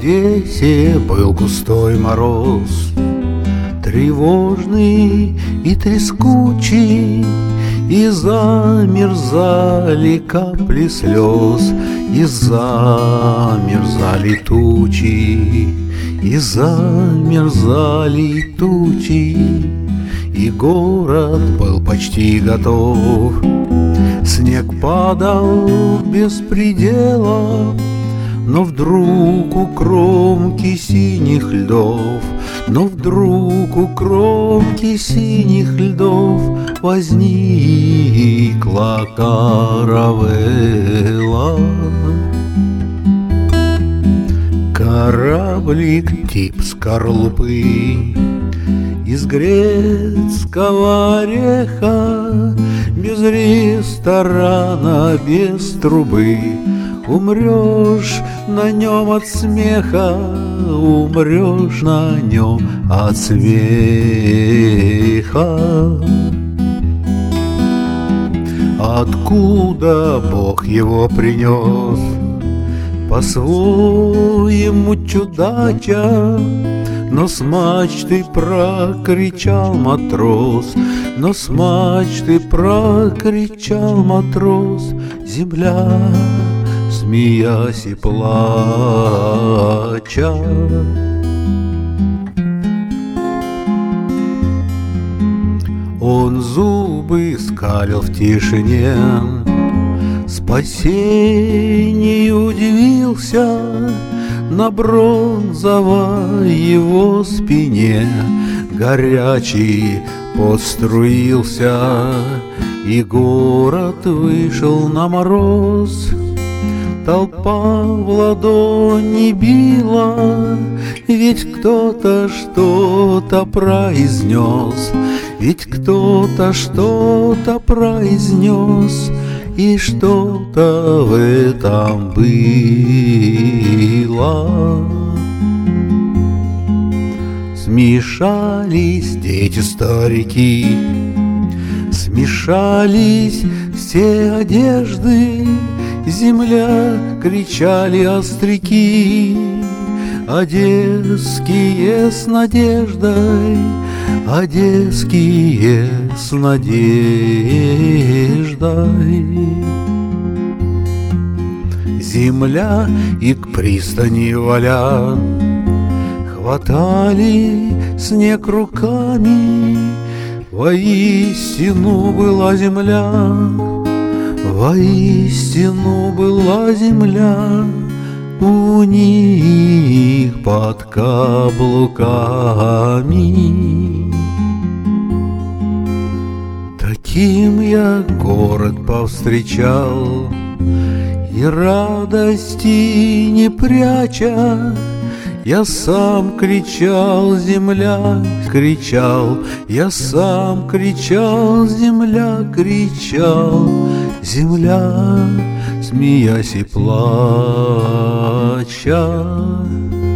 Одессе был густой мороз, тревожный и трескучий, и замерзали капли слез, и замерзали тучи, и замерзали тучи, и город был почти готов. Снег падал без предела, но вдруг у кромки синих льдов, но вдруг у кромки синих льдов возникла каравелла. Кораблик тип скорлупы из грецкого ореха, без ресторана, без трубы. Умрешь на нем от смеха, умрешь на нем от смеха. Откуда Бог его принес, по-своему чудача, но с мачты прокричал матрос, но с мачты прокричал матрос: земля, смеясь и плача. Он зубы скалил в тишине, спасению удивился, на бронзовой его спине горячий пот струился, и город вышел на мороз. Толпа в ладони била, ведь кто-то что-то произнес, ведь кто-то что-то произнес, и что-то в этом было. Смешались дети-старики, смешались все одежды, земля, кричали остряки, одесские с надеждой, одесские с надеждой. Земля и к пристани валя, хватали снег руками. Воистину была земля, воистину была земля у них под каблуками. Таким я город повстречал, и радости не пряча, я сам кричал, земля, кричал, я сам кричал, земля, кричал, земля, смеясь и плача.